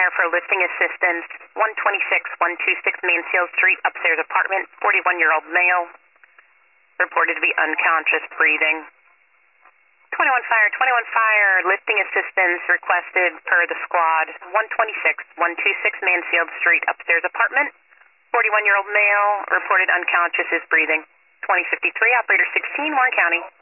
Fire for lifting assistance, 126 Mansfield Street, upstairs apartment, 41-year-old male, reported to be unconscious, breathing. 21 Fire, lifting assistance requested per the squad, 126 Mansfield Street, upstairs apartment, 41-year-old male, reported unconscious, is breathing. 2053, operator 16, Warren County.